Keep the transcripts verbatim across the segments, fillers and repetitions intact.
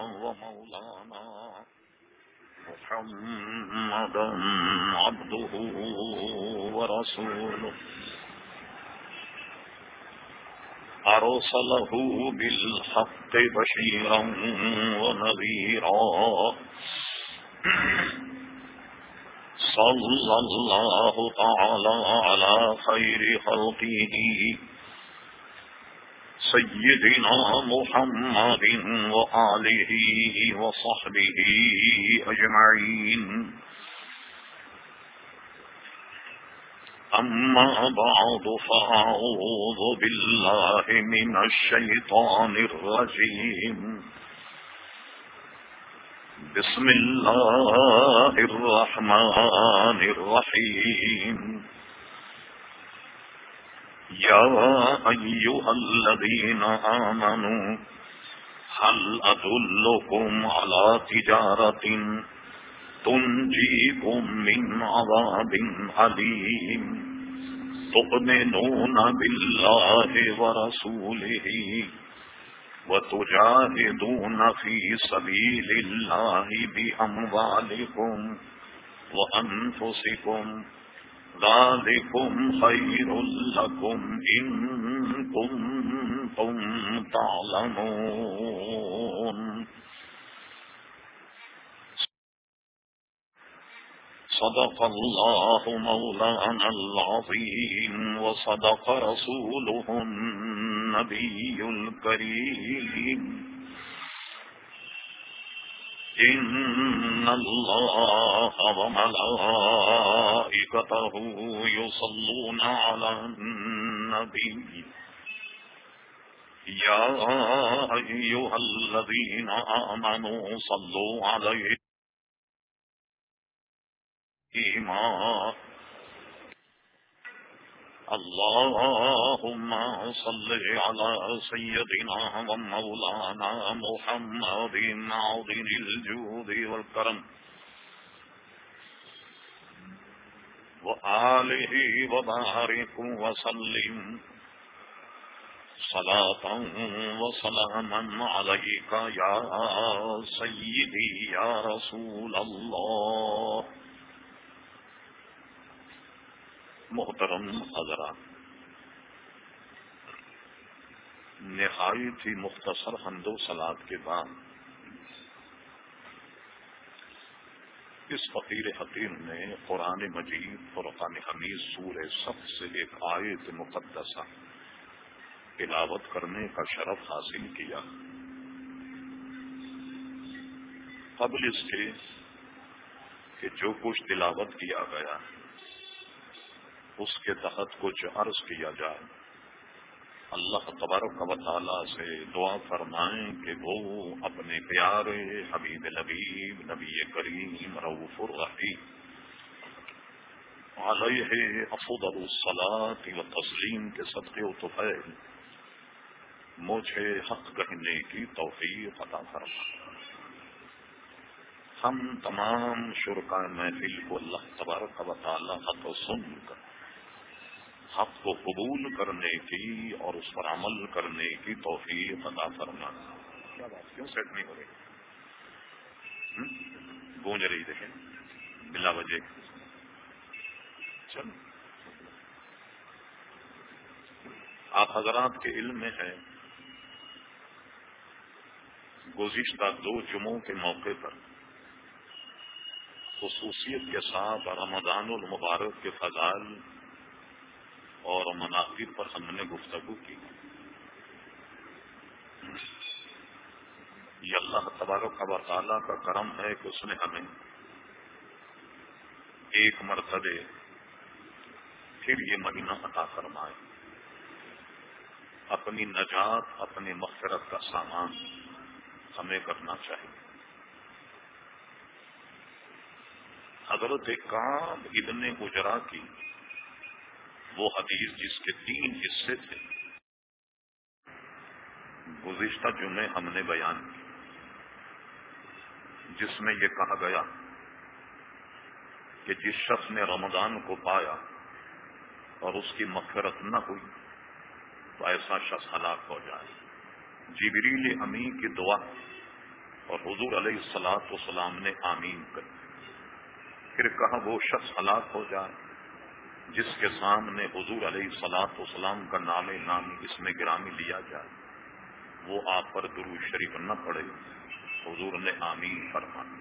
ومولانا محمدا عبده ورسوله أرسله بالحق بشيرا ونذيرا صلى الله تعالى على خير خلقه سيدنا محمد وآله وصحبه أجمعين. أما بعد فأعوذ بالله من الشيطان الرجيم. بسم الله الرحمن الرحيم. يا أيها الذين آمنوا هل أدلكم على تجارة تنجيكم من عذاب أليم تؤمنون بالله ورسوله وتجاهدون في سبيل الله بأموالكم وأنفسكم ذلكم خير لكم إن كنتم تعلمون. صدق الله مولانا العظيم وصدق رسوله النبي الكريم. إن الله وملائكته يصلون على النبي يا أيها الذين آمنوا صلوا عليه اللهم صل على سيدنا ومولانا محمد عظيم الجود والكرم وآله وبارك وسلم صلاة وسلاما عليك يا سيدي يا رسول الله. محترم حضرات، نہایت ہی مختصر حمد و صلات کے بعد اس فقیر حکیم نے قرآن مجید فرقان حمید سورہ صف سے ایک آیت مقدسہ تلاوت کرنے کا شرف حاصل کیا. قبل اس کے کہ جو کچھ تلاوت کیا گیا اس کے تحت کچھ عرض کیا جائے، اللہ تبارک و تعالی سے دعا فرمائیں کہ وہ اپنے پیارے حبیب لبیب نبی کریم رؤوف الرحیم علیہ افضل الصلاۃ و تسلیم کے صدقے و طفیل مجھے حق کہنے کی توفیق عطا فرمائے. ہم تمام شرکاء محفل کو اللہ تبارک و تعالی حق و سن کر حق کو قبول کرنے کی اور اس پر عمل کرنے کی توفیق عطا فرمائے. کیا بات، کیوں سیٹ نہیں ہو رہی؟ گونج رہی دیکھیں بلا وجہ. چل آپ حضرات کے علم میں ہے، گزشتہ دو جمعوں کے موقع پر خصوصیت کے ساتھ رمضان المبارک کے فضائل اور مناقب پر ہم نے گفتگو کی. یہ اللہ تبارک و تعالیٰ کا کرم ہے کہ اس نے ہمیں ایک مرتبہ پھر یہ مہینہ عطا فرمائے. اپنی نجات اپنی مغفرت کا سامان ہمیں کرنا چاہیے. حضرت کعب ابن اجرا کی وہ حدیث جس کے تین حصے تھے گزشتہ جمعے ہم نے بیان کی، جس میں یہ کہا گیا کہ جس شخص نے رمضان کو پایا اور اس کی مغفرت نہ ہوئی تو ایسا شخص ہلاک ہو جائے. جبریل امی کی دعا اور حضور علیہ الصلوۃ والسلام نے آمین کر، پھر کہا وہ شخص ہلاک ہو جائے جس کے سامنے حضور علیہ الصلوۃ والسلام کا نام نامی اس میں گرامی لیا جائے، وہ آپ پر درود شریف نہ پڑے۔ حضور نے آمین فرمایا۔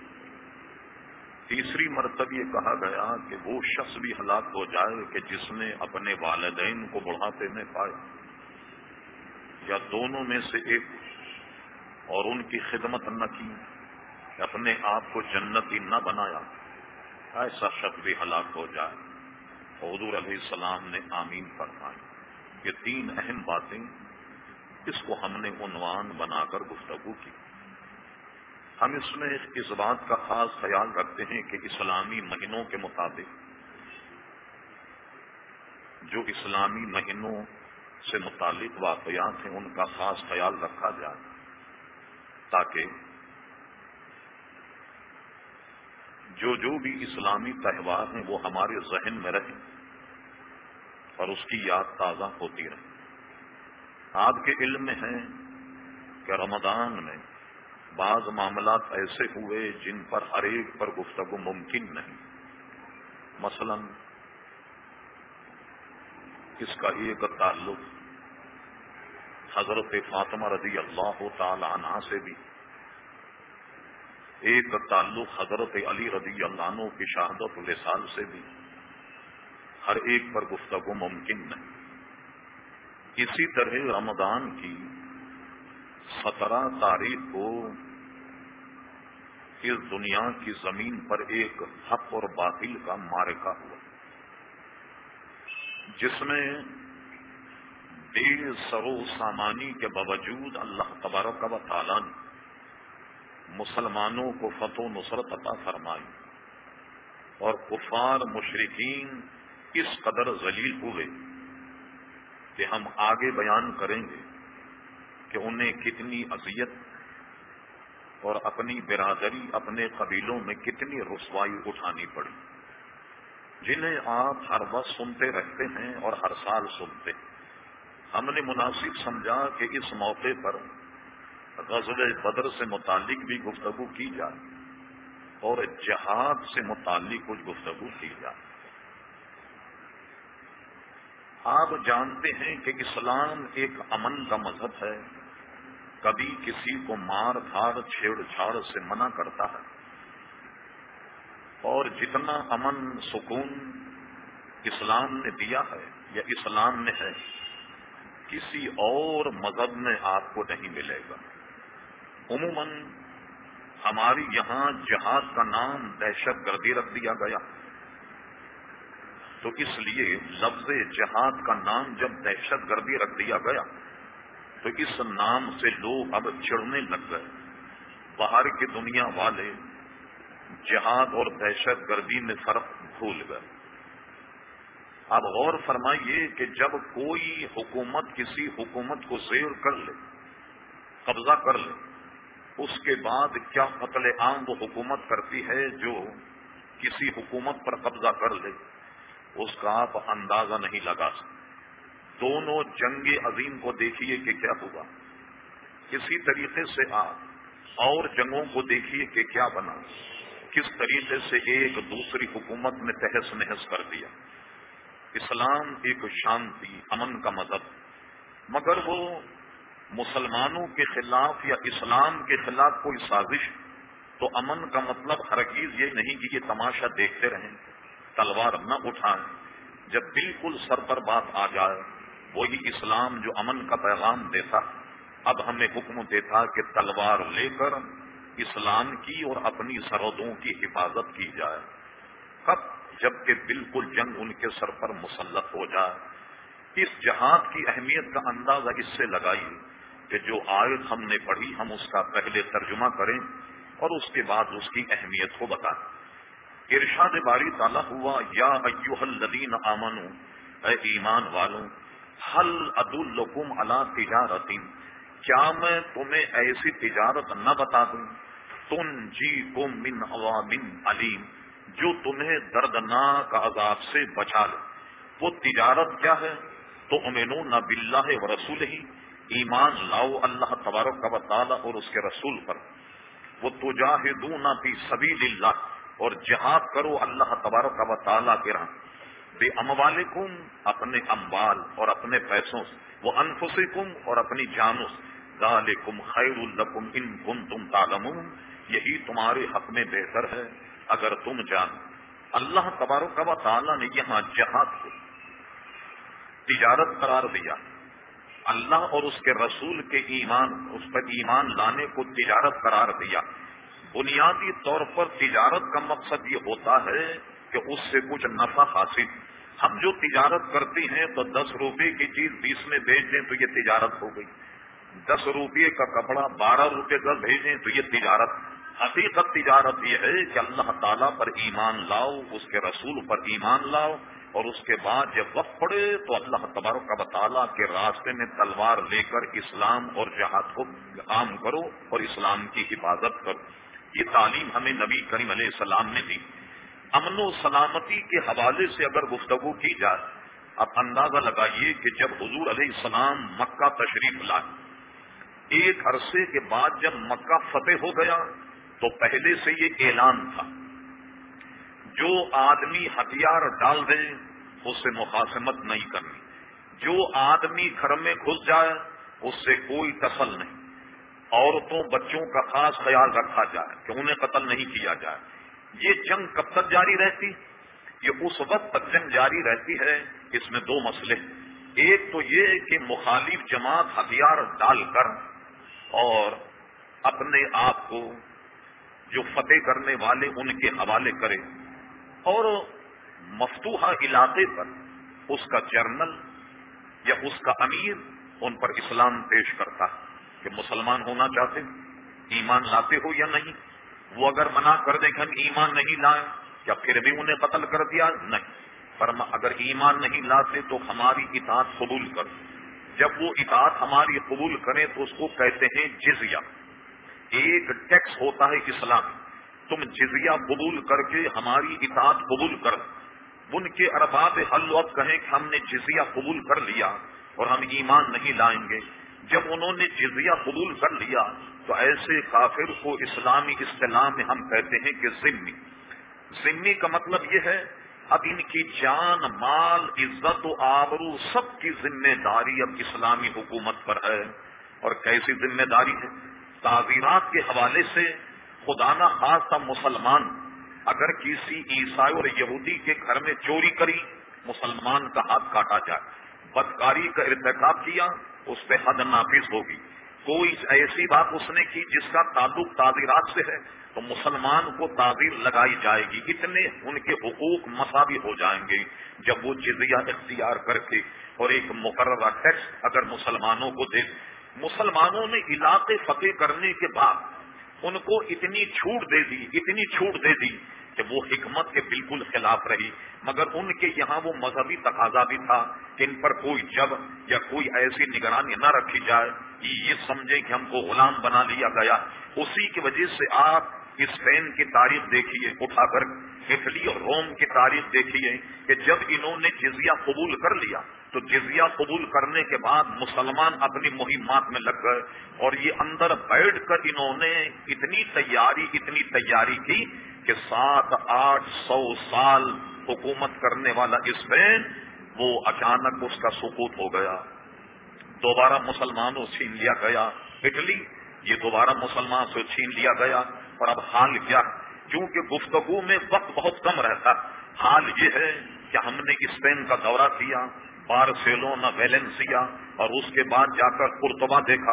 تیسری مرتبہ یہ کہا گیا کہ وہ شخص بھی ہلاک ہو جائے کہ جس نے اپنے والدین کو بڑھاپے میں پایا یا دونوں میں سے ایک اور ان کی خدمت نہ کی، اپنے آپ کو جنتی نہ بنایا، ایسا شخص بھی ہلاک ہو جائے۔ حضور علیہ السلام نے آمین فرمائی۔ یہ تین اہم باتیں، اس کو ہم نے عنوان بنا کر گفتگو کی۔ ہم اس میں اس بات کا خاص خیال رکھتے ہیں کہ اسلامی مہینوں کے مطابق جو اسلامی مہینوں سے متعلق واقعات ہیں ان کا خاص خیال رکھا جائے، تاکہ جو جو بھی اسلامی تہوار ہیں وہ ہمارے ذہن میں رہیں اور اس کی یاد تازہ ہوتی رہے۔ آپ کے علم میں ہے کہ رمضان میں بعض معاملات ایسے ہوئے جن پر ہر ایک پر گفتگو ممکن نہیں۔ مثلا اس کا ایک تعلق حضرت فاطمہ رضی اللہ تعالی عنہا سے بھی، ایک تعلق حضرت علی رضی اللہ عنہ کی شہادت الوصال سے بھی، ہر ایک پر گفتگو ممکن نہیں۔ اسی طرح رمضان کی سترہ تاریخ کو اس دنیا کی زمین پر ایک حق اور باطل کا معرکہ ہوا، جس میں بے سر و سامانی کے باوجود اللہ تبارک و تعالی نے مسلمانوں کو فتح و نصرت عطا فرمائی، اور کفار مشرکین اس قدر ذلیل ہوئے کہ ہم آگے بیان کریں گے کہ انہیں کتنی اذیت اور اپنی برادری، اپنے قبیلوں میں کتنی رسوائی اٹھانی پڑی، جنہیں آپ ہر وقت سنتے رہتے ہیں اور ہر سال سنتے ہیں۔ ہم نے مناسب سمجھا کہ اس موقع پر غزوہ بدر سے متعلق بھی گفتگو کی جائے اور جہاد سے متعلق کچھ گفتگو کی جائے۔ آپ جانتے ہیں کہ اسلام ایک امن کا مذہب ہے، کبھی کسی کو مار دھاڑ چھیڑ چھاڑ سے منع کرتا ہے، اور جتنا امن سکون اسلام نے دیا ہے یا اسلام نے ہے، کسی اور مذہب میں آپ کو نہیں ملے گا۔ عموماً ہماری یہاں جہاد کا نام دہشت گردی رکھ دیا گیا، تو اس لیے لفظ جہاد کا نام جب دہشت گردی رکھ دیا گیا تو اس نام سے لوگ اب چڑھنے لگ گئے۔ باہر کی دنیا والے جہاد اور دہشت گردی میں فرق بھول گئے۔ اب غور فرمائیے کہ جب کوئی حکومت کسی حکومت کو زیر کر لے، قبضہ کر لے، اس کے بعد کیا قتل عام وہ حکومت کرتی ہے جو کسی حکومت پر قبضہ کر لے، اس کا آپ اندازہ نہیں لگا سکتے۔ دونوں جنگ عظیم کو دیکھیے کہ کیا ہوا، اسی طریقے سے آپ اور جنگوں کو دیکھیے کہ کیا بنا، کس طریقے سے ایک دوسری حکومت نے تہس نہس کر دیا۔ اسلام ایک شانتی امن کا مذہب، مگر وہ مسلمانوں کے خلاف یا اسلام کے خلاف کوئی سازش، تو امن کا مطلب ہرگز یہ نہیں کہ یہ تماشا دیکھتے رہیں، تلوار نہ اٹھائیں۔ جب بالکل سر پر بات آ جائے، وہی اسلام جو امن کا پیغام دیتا اب ہمیں حکم دیتا کہ تلوار لے کر اسلام کی اور اپنی سرحدوں کی حفاظت کی جائے۔ کب؟ جبکہ بالکل جنگ ان کے سر پر مسلط ہو جائے۔ اس جہاد کی اہمیت کا اندازہ اس سے لگائیے کہ جو آیت ہم نے پڑھی ہم اس کا پہلے ترجمہ کریں اور اس کے بعد اس کی اہمیت کو بتائیں۔ ارشاد باری تعالیٰ ہوا، یا ایھا الذین آمنوا، اے ایمان والوں، ہل ادلکم علی تجارت، کیا میں تمہیں ایسی تجارت نہ بتا دوں، تنجیکم من عذاب علیم، جو تمہیں دردناک عذاب سے بچا لے۔ وہ تجارت کیا ہے؟ تؤمنون باللہ ورسولہ، ایمان لاؤ اللہ تبارک و تعالی اور اس کے رسول پر، وہ تجاہدون فی سبیل اللہ، اور جہاد کرو اللہ تبارک و تعالیٰ کے راہ، بے اموالکم، اپنے اموال اور اپنے پیسوں سے، وہ انفسکم، اور اپنی جانوں سے، ذالکم خیر لکم ان کنتم تعلمون، یہی تمہارے حق میں بہتر ہے اگر تم جانو۔ اللہ تبارک و تعالیٰ نے یہاں جہاد کو تجارت قرار دیا، اللہ اور اس کے رسول کے ایمان، اس پر ایمان لانے کو تجارت قرار دیا۔ بنیادی طور پر تجارت کا مقصد یہ ہوتا ہے کہ اس سے کچھ نفع حاصل۔ ہم جو تجارت کرتے ہیں تو دس روپے کی چیز بیس میں بھیج دیں تو یہ تجارت ہو گئی، دس روپے کا کپڑا بارہ روپے کا بھیجیں تو یہ تجارت۔ حقیقت تجارت یہ ہے کہ اللہ تعالیٰ پر ایمان لاؤ، اس کے رسول پر ایمان لاؤ، اور اس کے بعد جب وقت پڑے تو اللہ تبارک و تعالیٰ کے راستے میں تلوار لے کر اسلام اور جہاد کو عام کرو اور اسلام کی حفاظت کرو۔ یہ تعلیم ہمیں نبی کریم علیہ السلام نے دی۔ امن و سلامتی کے حوالے سے اگر گفتگو کی جائے، اب اندازہ لگائیے کہ جب حضور علیہ السلام مکہ تشریف لائے، ایک عرصے کے بعد جب مکہ فتح ہو گیا تو پہلے سے یہ اعلان تھا، جو آدمی ہتھیار ڈال دے اس سے مخاصمت نہیں کرنی، جو آدمی گھر میں گھس جائے اس سے کوئی ٹسل نہیں، عورتوں بچوں کا خاص خیال رکھا جائے کہ انہیں قتل نہیں کیا جائے۔ یہ جنگ کب تک جاری رہتی؟ یہ اس وقت تک جنگ جاری رہتی ہے۔ اس میں دو مسئلے، ایک تو یہ کہ مخالف جماعت ہتھیار ڈال کر اور اپنے آپ کو جو فتح کرنے والے ان کے حوالے کرے، اور مفتوحہ علاقے پر اس کا جنرل یا اس کا امیر ان پر اسلام پیش کرتا کہ مسلمان ہونا چاہتے، ایمان لاتے ہو یا نہیں۔ وہ اگر منع کر دیں کہ ہم ایمان نہیں لائیں، کیا پھر بھی انہیں قتل کر دیا؟ نہیں، فرما اگر ایمان نہیں لاتے تو ہماری اطاعت قبول کر۔ جب وہ اطاعت ہماری قبول کریں تو اس کو کہتے ہیں جزیہ، ایک ٹیکس ہوتا ہے اسلام، تم جزیہ قبول کر کے ہماری اطاعت قبول کر۔ ان کے ارباب حل وقت کہیں کہ ہم نے جزیہ قبول کر لیا اور ہم ایمان نہیں لائیں گے۔ جب انہوں نے جزیہ قبول کر لیا تو ایسے کافر کو اسلامی اصطلاح میں ہم کہتے ہیں کہ ذمہ۔ ذمہ کا مطلب یہ ہے اب ان کی جان، مال، عزت و آبرو سب کی ذمہ داری اب اسلامی حکومت پر ہے۔ اور کیسی ذمہ داری ہے؟ تعزیرات کے حوالے سے خدا نہ خواستہ مسلمان اگر کسی عیسائی اور یہودی کے گھر میں چوری کری، مسلمان کا ہاتھ کاٹا جائے۔ بدکاری کا ارتکاب کیا، اس پہ حد نافذ ہوگی۔ کوئی ایسی بات اس نے کی جس کا تعلق تعزیرات سے ہے تو مسلمان کو تعزیر لگائی جائے گی۔ اتنے ان کے حقوق مساوی ہو جائیں گے جب وہ جزیہ اختیار کر کے اور ایک مقررہ ٹیکس اگر مسلمانوں کو دے۔ مسلمانوں نے علاقے فتح کرنے کے بعد ان کو اتنی چھوٹ دے دی، اتنی چھوٹ دے دی کہ وہ حکمت کے بالکل خلاف رہی، مگر ان کے یہاں وہ مذہبی تقاضا بھی تھا کہ ان پر کوئی جبر یا کوئی ایسی نگرانی نہ رکھی جائے کہ یہ سمجھے کہ ہم کو غلام بنا لیا گیا۔ اسی کی وجہ سے آپ اسپین کی تاریخ دیکھیے اٹھا کر، اٹلی اور روم کی تاریخ دیکھیے کہ جب انہوں نے جزیہ قبول کر لیا تو جزیہ قبول کرنے کے بعد مسلمان اپنی مہمات میں لگ گئے، اور یہ اندر بیٹھ کر انہوں نے اتنی تیاری اتنی تیاری کی کہ سات آٹھ سو سال حکومت کرنے والا اسپین وہ اچانک اس کا سقوط ہو گیا، دوبارہ مسلمانوں چھین لیا گیا۔ اٹلی یہ دوبارہ مسلمان سے چھین لیا گیا۔ اور اب حال کیا؟ کیونکہ گفتگو میں وقت بہت کم رہتا، حال یہ ہے کہ ہم نے اسپین کا دورہ کیا، بارسلونا، ویلنسیا، اور اس کے بعد جا کر قرطبہ دیکھا۔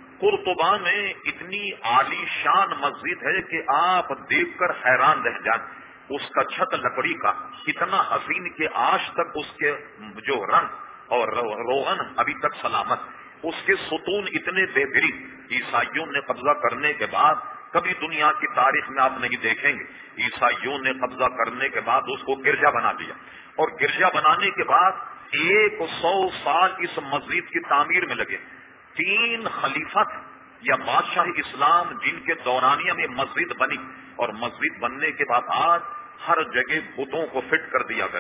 قرطبہ میں اتنی عالی شان مسجد ہے کہ آپ دیکھ کر حیران رہ جائیں۔ اس کا چھت لکڑی کا اتنا حسین کہ آج تک اس کے جو رنگ اور روغن ابھی تک سلامت، اس کے ستون اتنے بہترین۔ عیسائیوں نے قبضہ کرنے کے بعد کبھی دنیا کی تاریخ میں آپ نہیں دیکھیں گے، عیسائیوں نے قبضہ کرنے کے بعد اس کو گرجا بنا دیا، اور گرجا بنانے کے بعد ایک سو سال اس مسجد کی تعمیر میں لگے۔ تین خلیفت یا بادشاہ اسلام جن کے دورانیہ میں مسجد بنی، اور مسجد بننے کے بعد آج ہر جگہ بتوں کو فٹ کر دیا گیا،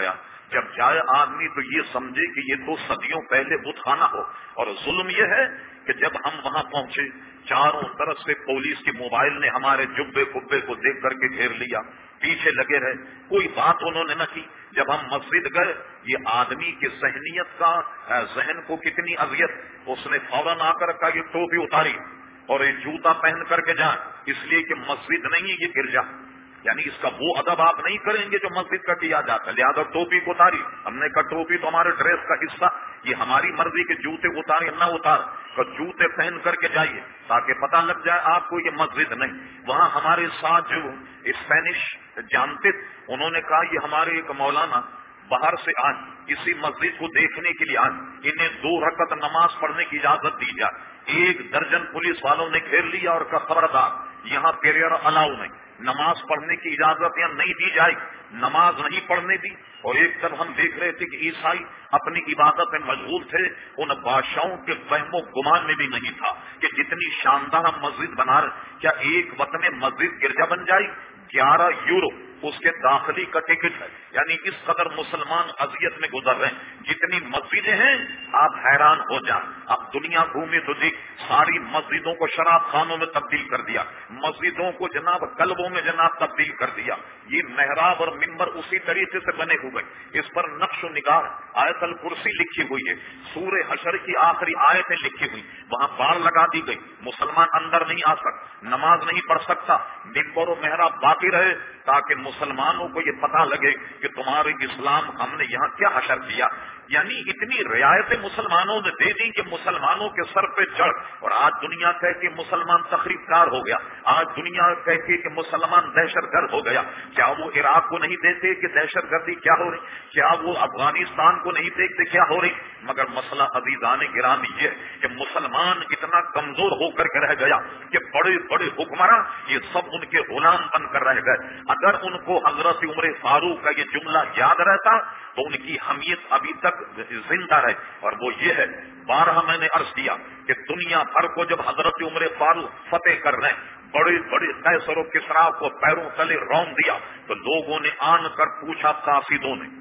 جب جائے آدمی تو یہ سمجھے کہ یہ تو صدیوں پہلے بت خانہ ہو. اور ظلم یہ ہے کہ جب ہم وہاں پہنچے چاروں طرف سے پولیس کے موبائل نے ہمارے جبے کبے کو دیکھ کر کے گھیر لیا, پیچھے لگے رہے, کوئی بات انہوں نے نہ کی. جب ہم مسجد گئے, یہ آدمی کی ذہنیت کا ذہن کو کتنی اذیت, اس نے فوراً آ کر کہا یہ ٹوپی اتاری اور یہ جوتا پہن کر کے جائیں, اس لیے کہ مسجد نہیں ہے یہ گرجا, یعنی اس کا وہ ادب آپ نہیں کریں گے جو مسجد کا کیا جاتا ہے, لہٰذا ٹوپی کو اتاری. ہم نے کہا ٹوپی تو ہمارے ڈریس کا حصہ, یہ ہماری مرضی کے جوتے اتارے نہ اتار, تو جوتے پہن کر کے جائیے تاکہ پتہ لگ جائے آپ کو یہ مسجد نہیں. وہاں ہمارے ساتھ جو اسپینش جانتے انہوں نے کہا یہ ہمارے ایک مولانا باہر سے آج اسی مسجد کو دیکھنے کے لیے آج, انہیں دو رکعت نماز پڑھنے کی اجازت دی جائے. ایک درجن پولیس والوں نے گھیر لیا اور کہا خبردار یہاں پیریئر الاؤ نہیں, نماز پڑھنے کی اجازت یہاں نہیں دی جائے. نماز نہیں پڑھنے دی. اور ایک طرف ہم دیکھ رہے تھے کہ عیسائی اپنی عبادت میں مشغول تھے, ان بادشاہوں کے وہم و گمان میں بھی نہیں تھا کہ جتنی شاندار ہم مسجد بنا رہے کیا ایک وقت میں مسجد گرجا بن جائے. گیارہ یورو اس کے داخلی کا ٹکٹ ہے, یعنی اس قدر مسلمان اذیت میں گزر رہے ہیں. جتنی مسجدیں ہیں آپ حیران ہو جائیں. اب دنیا گھومے تو دیکھ ساری مسجدوں کو شراب خانوں میں تبدیل کر دیا, مسجدوں کو جناب کلبوں میں جناب تبدیل کر دیا. یہ محراب اور ممبر اسی طریقے سے بنے ہوئے, اس پر نقش و نگار آیت الکرسی لکھی ہوئی ہے, سورہ حشر کی آخری آیتیں لکھی ہوئی, وہاں باڑ لگا دی گئی, مسلمان اندر نہیں آ سکتا, نماز نہیں پڑھ سکتا, ممبر و محراب باقی رہے تاکہ مسلمانوں کو یہ پتہ لگے کہ تمہارے اسلام ہم نے یہاں کیا حشر کیا. یعنی اتنی رعایتیں مسلمانوں نے دے دی کہ مسلمانوں کے سر پہ چڑھ, اور آج دنیا کہتی ہے مسلمان تخریب کار ہو گیا, آج دنیا کہتی ہے کہ مسلمان دہشت گرد ہو گیا. کیا وہ عراق کو نہیں دیکھتے کہ دہشت گردی کیا ہو رہی, کیا وہ افغانستان کو نہیں دیکھتے کیا ہو رہی. مگر مسئلہ عزیزان گرامی یہ کہ مسلمان اتنا کمزور ہو کر کے رہ گیا کہ بڑے بڑے حکمراں یہ سب ان کے غلام بن کر رہ گئے. اگر ان کو حضرت عمر فاروق کا یہ جملہ یاد رہتا تو ان کی حمیت ابھی تک زندہ رہے, اور وہ یہ ہے بارہ میں نے عرض کیا کہ دنیا بھر کو جب حضرت عمر فاروق فتح کر رہے بڑے بڑے قیصر و کسریٰ کو پیروں تلے رون دیا تو لوگوں نے آن کر پوچھا قاصدوں نے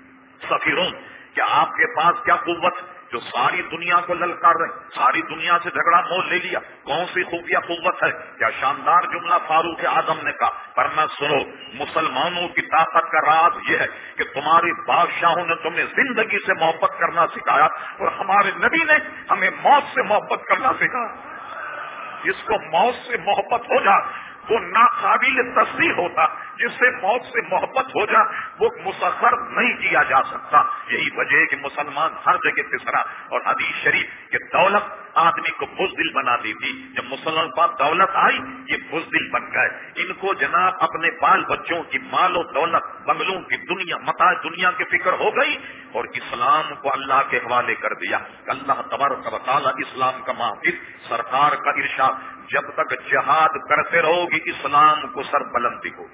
سفیروں کہ آپ کے پاس کیا قوت جو ساری دنیا کو للکار رہے, ساری دنیا سے جھگڑا مول لے لیا, کون سی خفیہ قوت ہے. کیا شاندار جملہ فاروق اعظم نے کہا, پر میں سنو مسلمانوں کی طاقت کا راز یہ ہے کہ تمہارے بادشاہوں نے تمہیں زندگی سے محبت کرنا سکھایا اور ہمارے نبی نے ہمیں موت سے محبت کرنا سکھایا. جس کو موت سے محبت ہو جا وہ ناقابل تصدیق ہوتا, جس سے موت سے محبت ہو جا وہ مسخر نہیں کیا جا سکتا. یہی وجہ ہے کہ مسلمان ہر جگہ پسرا, اور حدیث شریف کہ دولت آدمی کو بزدل بنا دی تھی, جب مسلمان پاس دولت آئی یہ بزدل بن گئے. ان کو جناب اپنے بال بچوں کی مال و دولت بنگلوں کی دنیا متاع دنیا کی فکر ہو گئی اور اسلام کو اللہ کے حوالے کر دیا. اللہ تبارک و تعالی اسلام کا محافظ, سرکار کا ارشاد جب تک جہاد کرتے رہو گی اسلام کو سر بلندی ہو.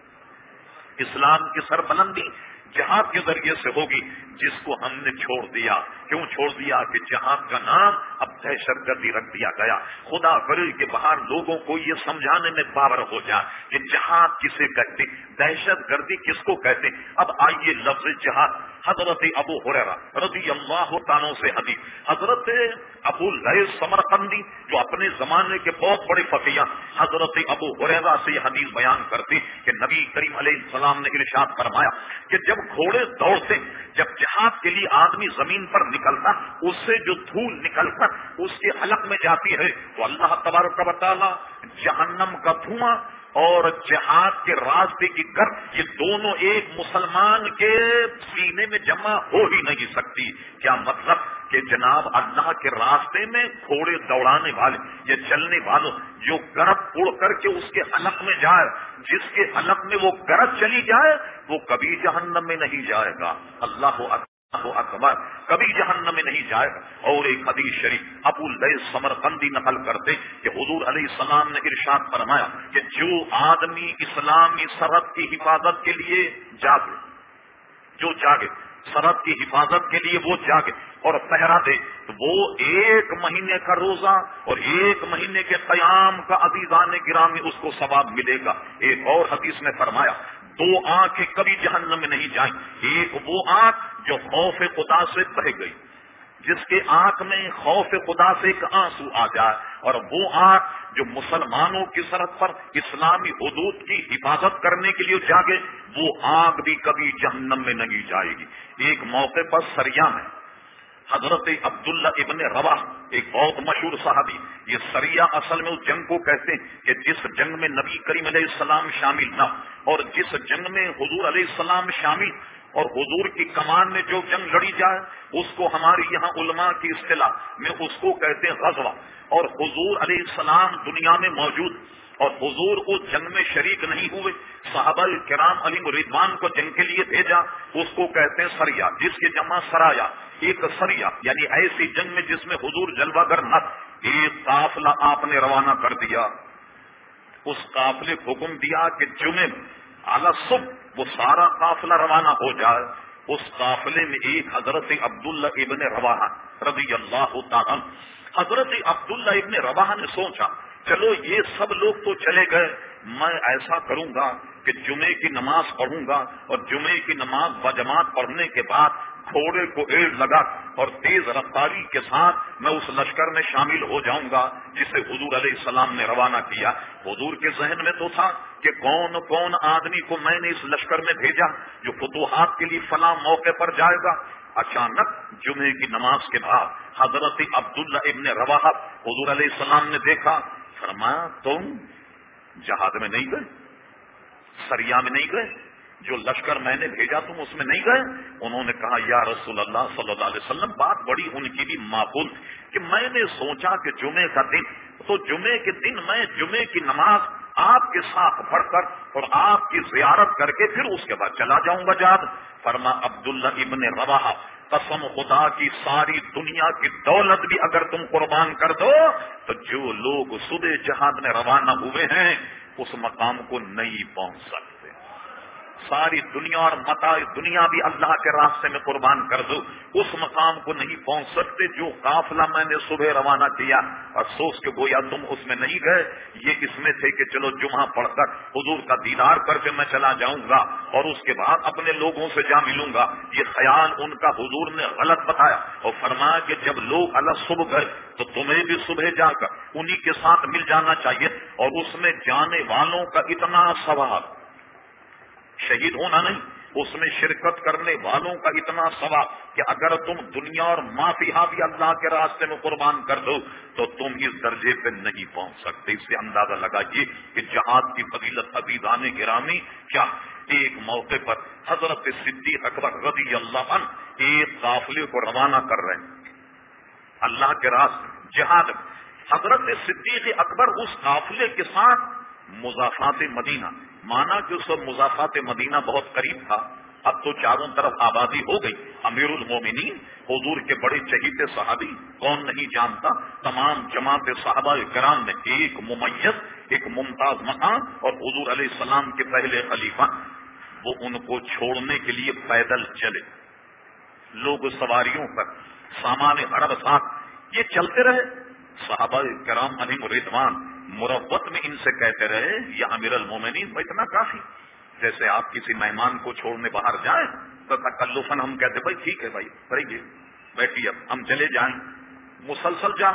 اسلام کی سر بلندی جہاد کے ذریعے سے ہوگی, جس کو ہم نے چھوڑ دیا. کیوں چھوڑ دیا کہ جہاد کا نام اب دہشت گردی رکھ دیا گیا. خدا کرے کہ باہر لوگوں کو یہ سمجھانے میں باور ہو جائے کہ جہاد کسے کہتے, دہشت گردی کس کو کہتے. اب آئیے لفظ جہاد حضرت ابو ہریرہ رضی اللہ تعالیٰ سے حدیث, حضرت ابو لیث سمرقندی جو اپنے زمانے کے بہت بڑے فقیہ, حضرت ابو ہریرہ سے یہ حدیث بیان کرتے کہ نبی کریم علیہ السلام نے ارشاد فرمایا کہ جب گھوڑے دوڑتے, جب جہاد کے لیے آدمی زمین پر نکلتا, اس سے جو دھول نکل کر اس کے حلق میں جاتی ہے تو اللہ تبارک و تعالی جہنم کا دھواں اور جہاد کے راستے کی گرد یہ دونوں ایک مسلمان کے سینے میں جمع ہو ہی نہیں سکتی. کیا مطلب کہ جناب اللہ کے راستے میں گھوڑے دوڑانے والے یا چلنے والوں جو گرد اڑ کر کے اس کے حلق میں جائے, جس کے حلق میں وہ گرد چلی جائے وہ کبھی جہنم میں نہیں جائے گا. اللہ اکبر اکبر, کبھی جہنم میں نہیں جائے گا. اور ایک حدیث شریف ابو لیث سمرقندی نقل کرتے کہ حضور علیہ السلام نے ارشاد فرمایا کہ جو آدمی اسلامی سرحد کی حفاظت کے لیے جاگے, جو جاگے سرحد کی حفاظت کے لیے وہ جاگے اور پہرا دے تو وہ ایک مہینے کا روزہ اور ایک مہینے کے قیام کا عزیزان گرامی اس کو ثواب ملے گا. ایک اور حدیث میں فرمایا دو آنکھیں کبھی جہنم میں نہیں جائیں. ایک وہ آنکھ جو خوف خدا سے بہ گئی, جس کے آنکھ میں خوف خدا سے ایک آنسو آ جائے, اور وہ آنکھ جو مسلمانوں کی سرحد پر اسلامی حدود کی حفاظت کرنے کے لیے جاگے, وہ آنکھ بھی کبھی جہنم میں نہیں جائے گی. ایک موقع پر سریا میں حضرت عبداللہ ابن رواح ایک بہت مشہور صحابی, یہ سریا اصل میں اس جنگ کو کہتے ہیں کہ جس جنگ میں نبی کریم علیہ السلام شامل نہ, اور جس جنگ میں حضور علیہ السلام شامل اور حضور کی کمان میں جو جنگ لڑی جائے اس کو ہماری یہاں علماء کی اصطلاح میں اس کو کہتے ہیں غزوہ. اور حضور علیہ السلام دنیا میں موجود اور حضور اس جنگ میں شریک نہیں ہوئے, صحابہ کرام علیہ رضوان کو جنگ کے لیے بھیجا, اس کو کہتے ہیں سریا, جس کے جمع سرایا. ایک سریا یعنی ایسی جنگ میں جس میں حضور جلوہ گر نہ, ایک قافلہ آپ نے روانہ کر دیا. اس قافلے کو حکم دیا کہ جمعے اعلی صبح وہ سارا قافلہ روانہ ہو جائے. اس قافلے میں ایک حضرت عبداللہ ابن رواحہ رضی اللہ تعالی. حضرت عبداللہ ابن رواحہ نے سوچا چلو یہ سب لوگ تو چلے گئے, میں ایسا کروں گا کہ جمعے کی نماز پڑھوں گا, اور جمعے کی نماز بجماعت پڑھنے کے بعد گھوڑے کو ایڑ لگا اور تیز رفتاری کے ساتھ میں اس لشکر میں شامل ہو جاؤں گا جسے حضور علیہ السلام نے روانہ کیا. حضور کے ذہن میں تو تھا کہ کون کون آدمی کو میں نے اس لشکر میں بھیجا جو فتوحات کے لیے فلاں موقع پر جائے گا. اچانک جمعے کی نماز کے بعد حضرت عبداللہ ابن رواحہ حضور علیہ السلام نے دیکھا, فرمایا تم جہاد میں نہیں گئے, سریا میں نہیں گئے, جو لشکر میں نے بھیجا تم اس میں نہیں گئے؟ انہوں نے کہا یا رسول اللہ صلی اللہ علیہ وسلم, بات بڑی ان کی بھی معقول کہ میں نے سوچا کہ جمعے کا دن تو جمعے کے دن میں جمعے کی نماز آپ کے ساتھ پڑھ کر اور آپ کی زیارت کر کے پھر اس کے بعد چلا جاؤں گا جہاد. فرما عبداللہ ابن رواحہ, قسم خدا کی ساری دنیا کی دولت بھی اگر تم قربان کر دو تو جو لوگ صبح جہاد میں روانہ ہوئے ہیں اس مقام کو نہیں پہنچ سکتے. ساری دنیا اور متاع دنیا بھی اللہ کے راستے میں قربان کر دو, اس مقام کو نہیں پہنچ سکتے جو قافلہ میں نے صبح روانہ کیا. افسوس کہ گویا تم اس میں نہیں گئے, یہ اس میں تھے کہ چلو جمعہ پڑھ کر حضور کا دیدار کر کے میں چلا جاؤں گا اور اس کے بعد اپنے لوگوں سے جا ملوں گا. یہ خیال ان کا حضور نے غلط بتایا اور فرمایا کہ جب لوگ اللہ صبح گئے تو تمہیں بھی صبح جا کر انہی کے ساتھ مل جانا چاہیے. اور اس میں جانے والوں کا اتنا ثواب, شہید ہونا نہیں, اس میں شرکت کرنے والوں کا اتنا ثواب کہ اگر تم دنیا اور مافیہ بھی اللہ کے راستے میں قربان کر دو تو تم اس درجے پہ نہیں پہنچ سکتے. اس سے اندازہ لگائیے کہ جہاد کی فضیلت عزیزان گرامی کیا. ایک موقع پر حضرت صدیق اکبر رضی اللہ عنہ ایک قافلے کو روانہ کر رہے ہیں اللہ کے راستے جہاد. حضرت صدیق اکبر اس قافلے کے ساتھ مضافات مدینہ, مانا کہ اس وقت مضافات مدینہ بہت قریب تھا, اب تو چاروں طرف آبادی ہو گئی. امیر المومنین حضور کے بڑے چہیتے صحابی, کون نہیں جانتا, تمام جماعت صحابہ کرام میں ایک ممیز ایک ممتاز مقام اور حضور علیہ السلام کے پہلے خلیفہ, وہ ان کو چھوڑنے کے لیے پیدل چلے. لوگ سواریوں پر سامان عرب ساتھ یہ چلتے رہے. صحابہ کرام علیہ رضوان مروت میں ان سے کہتے رہے یا امیر المومنین اتنا کافی. جیسے آپ کسی مہمان کو چھوڑنے باہر جائیں تو تکلفاً ہم کہتے بھائی ٹھیک ہے بھائی کریے بیٹھیے اب ہم چلے جائیں, مسلسل جائیں.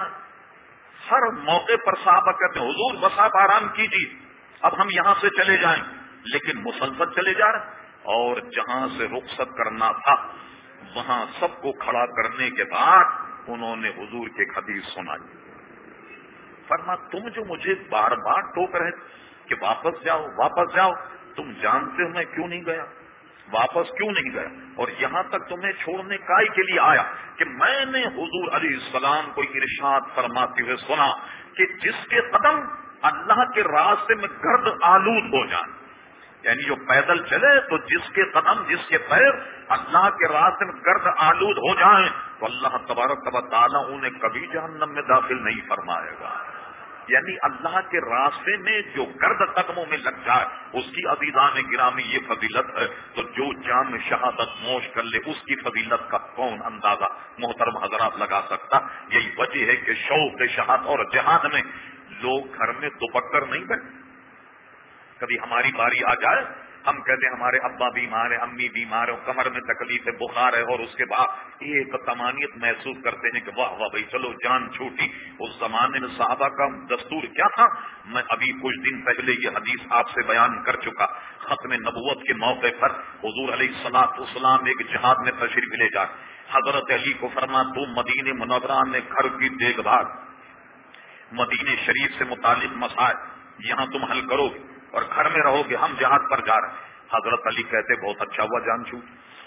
ہر موقع پر صحابہ کہتے ہیں حضور بس آپ آرام کیجیے اب ہم یہاں سے چلے جائیں, لیکن مسلسل چلے جا رہے. اور جہاں سے رخصت کرنا تھا وہاں سب کو کھڑا کرنے کے بعد انہوں نے حضور کے حدیث سنائی. فرما تم جو مجھے بار بار ٹوک رہے کہ واپس جاؤ واپس جاؤ, تم جانتے ہو میں کیوں نہیں گیا, واپس کیوں نہیں گیا, اور یہاں تک تمہیں چھوڑنے کائی کے لیے آیا کہ میں نے حضور علیہ السلام کو ارشاد فرماتے ہوئے سنا کہ جس کے قدم اللہ کے راستے میں گرد آلود ہو جائیں, یعنی جو پیدل چلے تو جس کے قدم جس کے پیر اللہ کے راستے میں گرد آلود ہو جائیں تو اللہ تبارک و تعالیٰ انہیں کبھی جہنم میں داخل نہیں فرمائے گا. یعنی اللہ کے راستے میں جو گرد قدموں میں لگ جائے اس کی عزیزان گرامی یہ فضیلت ہے. تو جو جام شہادت نوش کر لے اس کی فضیلت کا کون اندازہ محترم حضرات لگا سکتا. یہی وجہ ہے کہ شوق شہادت اور جہاد میں لوگ گھر میں دوپٹر نہیں بیٹھتے. کبھی ہماری باری آ جائے ہم کہتے ہیں ہمارے ابا بیمار ہیں، امی بیمار ہیں، کمر میں تکلیف ہے، بخار ہے، اور اس کے بعد ایک تمانیت محسوس کرتے ہیں کہ واہ واہ بھائی چلو جان چھوٹی. اس زمانے میں صحابہ کا دستور کیا تھا؟ میں ابھی کچھ دن پہلے یہ حدیث آپ سے بیان کر چکا. ختم نبوت کے موقع پر حضور علیہ الصلوۃ والسلام ایک جہاد میں تشریف لے جا حضرت علی کو فرما تم مدینہ منورہ میں گھر کی دیکھ بھال، مدینہ شریف سے متعلق مسائل یہاں تم حل کرو گے اور گھر میں رہو گے، ہم جہاد پر جا رہے ہیں. حضرت علی کہتے بہت اچھا ہوا جان چھوٹ،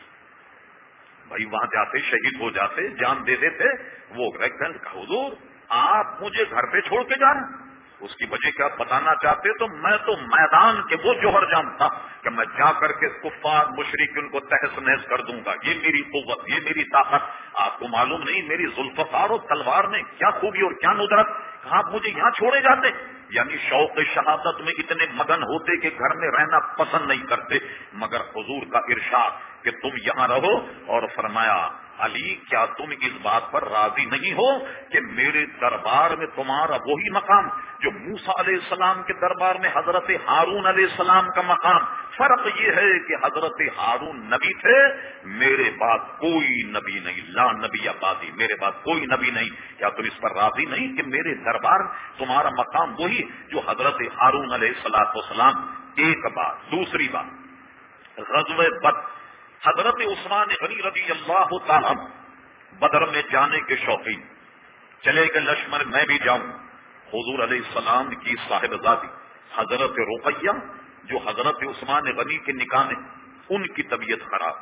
بھائی وہاں جاتے شہید ہو جاتے، جان دے دیتے. وہ حضور آپ مجھے گھر پہ چھوڑ کے جا رہے ہیں، اس کی وجہ کیا بتانا چاہتے؟ تو میں تو میدان کے وہ جوہر جانتا کہ میں جا کر کے کفار مشرکین کو تہس نہس کر دوں گا. یہ میری قوت، یہ میری طاقت. آپ کو معلوم نہیں میری ذوالفقار اور تلوار نے کیا خوبی اور کیا ندرت. آپ مجھے یہاں چھوڑے جاتے، یعنی شوق شہادت میں اتنے مگن ہوتے کہ گھر میں رہنا پسند نہیں کرتے. مگر حضور کا ارشاد کہ تم یہاں رہو، اور فرمایا علی کیا تم اس بات پر راضی نہیں ہو کہ میرے دربار میں تمہارا وہی مقام جو موسیٰ علیہ السلام کے دربار میں حضرت ہارون علیہ السلام کا مقام؟ فرق یہ ہے کہ حضرت ہارون نبی تھے، میرے بعد کوئی نبی نہیں، لا نبی آبادی، میرے بعد کوئی نبی نہیں. کیا تم اس پر راضی نہیں کہ میرے دربار تمہارا مقام وہی جو حضرت ہارون علیہ الصلوۃ والسلام؟ ایک بات. دوسری بات، غزوہ بدر، حضرت عثمان غنی رضی اللہ تعالی بدر میں جانے کے شوقین چلے گئے لشمر میں بھی جاؤں. حضور علیہ السلام کی صاحبزادی حضرت رقیہ جو حضرت عثمان غنی کے نکاح میں، ان کی طبیعت خراب،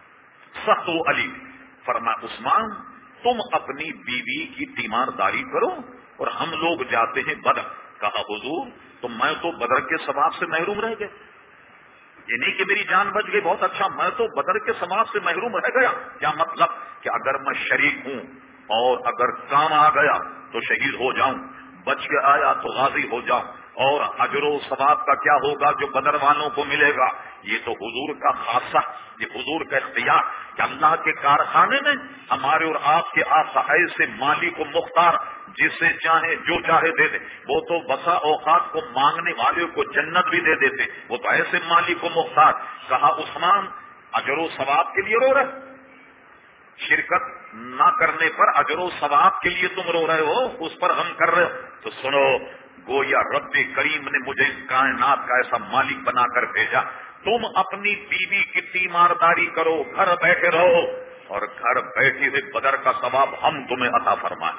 سخت و علی. فرما عثمان تم اپنی بیوی کی تیمارداری کرو اور ہم لوگ جاتے ہیں بدر. کہا حضور تو میں تو بدر کے ثواب سے محروم رہ گئے. یہ نہیں کہ میری جان بچ گئی، بہت اچھا، میں تو بدر کے ثواب سے محروم رہ گیا. کیا مطلب؟ کہ اگر میں شریک ہوں اور اگر کام آ گیا تو شہید ہو جاؤں، بچ کے آیا تو غازی ہو جاؤں، اور اجر و ثواب کا کیا ہوگا جو بدر والوں کو ملے گا؟ یہ تو حضور کا خاصہ، یہ حضور کا اختیار کہ اللہ کے کارخانے میں ہمارے اور آپ کے آقا ایسے مالک و مختار جسے چاہے جو چاہے دے دے. وہ تو بسا اوقات کو مانگنے والے کو جنت بھی دے دیتے، وہ تو ایسے مالک و مختار. کہا عثمان اجر و ثواب کے لیے رو رہے، شرکت نہ کرنے پر اجر و ثواب کے لیے تم رو رہے ہو، اس پر غم کر رہے ہو. تو سنو، گویا رب کریم نے مجھے اس کائنات کا ایسا مالک بنا کر بھیجا، تم اپنی بیوی کی تیمارداری کرو، گھر بیٹھے رہو، اور گھر بیٹھے ہوئے بدر کا ثواب ہم تمہیں عطا فرمائیں.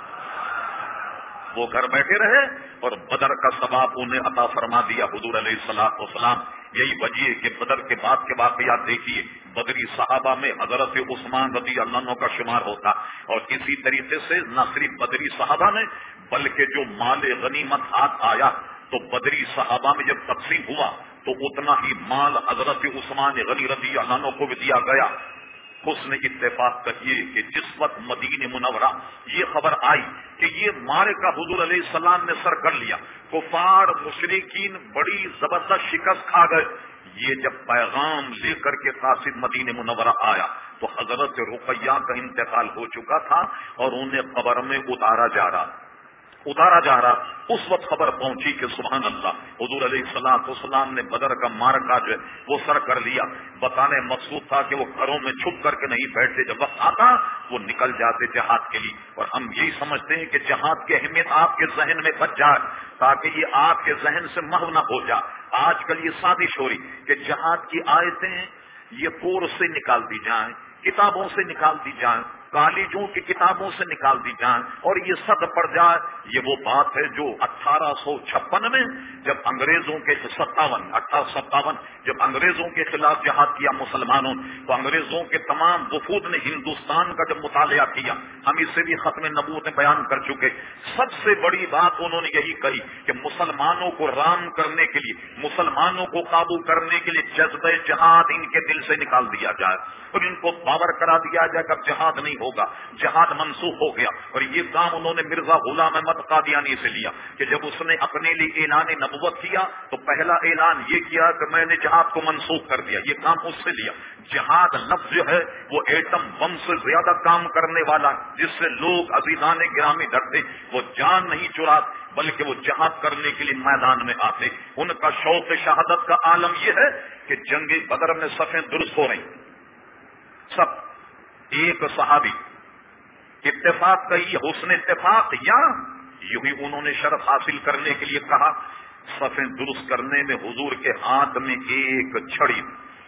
وہ گھر بیٹھے رہے اور بدر کا ثواب انہیں عطا فرما دیا حضور علیہ الصلوۃ والسلام. یہی وجہ ہے کہ بدر کے بعد کے واقعات دیکھیے، بدری صحابہ میں حضرت عثمان رضی اللہ عنہ کا شمار ہوتا، اور اسی طریقے سے نہ صرف بدری صحابہ میں بلکہ جو مال غنیمت ہاتھ آیا تو بدری صحابہ میں جب تقسیم ہوا تو اتنا ہی مال حضرت عثمان غنی رضی اللہ عنہ کو بھی دیا گیا. حسن اتفاق کہیے کہ جس وقت مدینہ منورہ یہ خبر آئی کہ یہ معرکہ حضور علیہ السلام نے سر کر لیا، کفار مشرکین بڑی زبردست شکست کھا گئے، یہ جب پیغام لے کر کے قاصد مدینہ منورہ آیا تو حضرت رقیہ کا انتقال ہو چکا تھا اور انہیں قبر میں اتارا جا رہا اتارا جا رہا اس وقت خبر پہنچی کہ سبحان اللہ حضور علیہ الصلوۃ والسلام نے بدر کا معرکہ جو ہے وہ سر کر لیا. بتانے مقصود تھا کہ وہ گھروں میں چھپ کر کے نہیں بیٹھتے، جب وقت آتا وہ نکل جاتے جہاد کے لیے. اور ہم یہی سمجھتے ہیں کہ جہاد کی اہمیت آپ کے ذہن میں بچ جائے تاکہ یہ آپ کے ذہن سے محو نہ ہو جائے. آج کل یہ سازش ہو رہی کہ جہاد کی آیتیں یہ کورس سے نکال دی جائیں، کتابوں سے نکال دی جائیں، کالجوں کی کتابوں سے نکال دی جائیں اور یہ سب پڑ جائے. یہ وہ بات ہے جو اٹھارہ سو چھپن میں جب انگریزوں کے ستاون اٹھارہ ستاون جب انگریزوں کے خلاف جہاد کیا مسلمانوں، تو انگریزوں کے تمام وفود نے ہندوستان کا جب مطالعہ کیا، ہم اس سے بھی ختم نبوت میں بیان کر چکے، سب سے بڑی بات انہوں نے یہی کہی کہ مسلمانوں کو رام کرنے کے لیے، مسلمانوں کو قابو کرنے کے لیے جذبہ جہاد ان کے دل سے نکال دیا جائے اور ان کو باور کرا دیا جائے کہ اب جہاد نہیں ہوگا، جہاد منسوخ ہو گیا. اور یہ کام انہوں نے مرزا غلام احمد قادیانی سے لیا کہ جب اس نے اپنے لیے اعلان نبوت کیا تو پہلا اعلان یہ کیا کہ میں نے جہاد کو منسوخ کر دیا. یہ کام اس سے لیا. جہاد لفظ جو ہے وہ ایٹم بم سے زیادہ کام کرنے والا، جس سے لوگ عزیزان گرامی ڈرتے، وہ جان نہیں چرا بلکہ وہ جہاد کرنے کے لیے میدان میں آتے. ان کا شوق شہادت کا عالم یہ ہے کہ جنگ بدر میں صفیں درست ہو رہی. سب ایک صحابی اتفاق کا یہ حسن اتفاق یا یوں ہی انہوں نے شرف حاصل کرنے کے لیے کہا. صفیں درست کرنے میں حضور کے ہاتھ میں ایک چھڑی,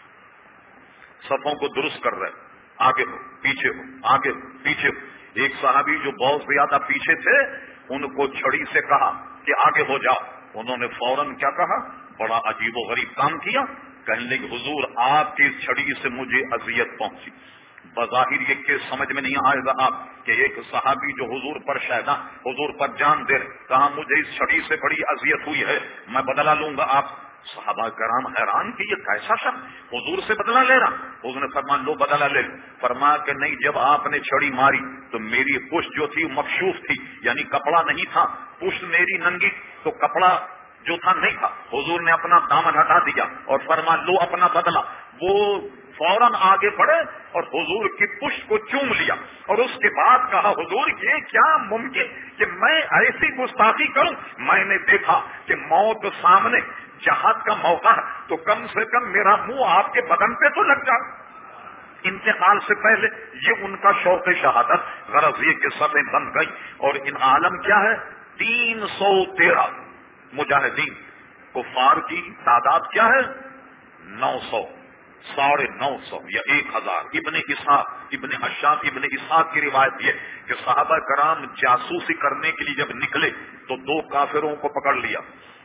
صفوں کو درست کر رہے, آگے ہو پیچھے ہو آگے ہو پیچھے ہو. ایک صحابی جو بہت زیادہ پیچھے تھے ان کو چھڑی سے کہا کہ آگے ہو جاؤ. انہوں نے فوراً کیا کہا, بڑا عجیب و غریب کام کیا. کہنے لگے حضور آپ کی چھڑی سے مجھے اذیت پہنچی. بظاہر یہ کہ سمجھ میں نہیں آئے گا آپ کہ ایک صحابی جو حضور پر شہدا حضور پر جان دے کہا مجھے اس چھڑی سے بڑی اذیت ہوئی ہے, میں بدلہ لوں گا. آپ صحابہ کرام حیران کہ یہ کیسا شخص حضور سے بدلہ لے رہا. حضور نے فرمایا لو بدلہ لے. فرمایا کہ نہیں, جب آپ نے چھڑی ماری تو میری پشت جو تھی مکشوف تھی, یعنی کپڑا نہیں تھا, پشت میری ننگی, تو کپڑا جو تھا نہیں تھا. حضور نے اپنا دامن ہٹا دیا اور فرمایا لو اپنا بدلہ. وہ فوراً آگے بڑھے اور حضور کی پشت کو چوم لیا اور اس کے بعد کہا حضور یہ کیا ممکن کہ میں ایسی گستاخی کروں. میں نے دیکھا کہ موت سامنے, جہاد کا موقع ہے, تو کم سے کم میرا منہ آپ کے بدن پہ تو لگ جائے. انتقال سے پہلے یہ ان کا شوق شہادت. غرض یہ کہ صفیں بن گئی اور ان عالم کیا ہے, تین سو تیرہ مجاہدین. کفار کی تعداد کیا ہے, نو سو ساڑھے نو سو یا ایک ہزار. ابن اسحاق ابن حشام ابن اسحاق کی روایت یہ کہ صحابہ کرام جاسوسی کرنے کے لیے جب نکلے تو دو کافروں کو پکڑ لیا.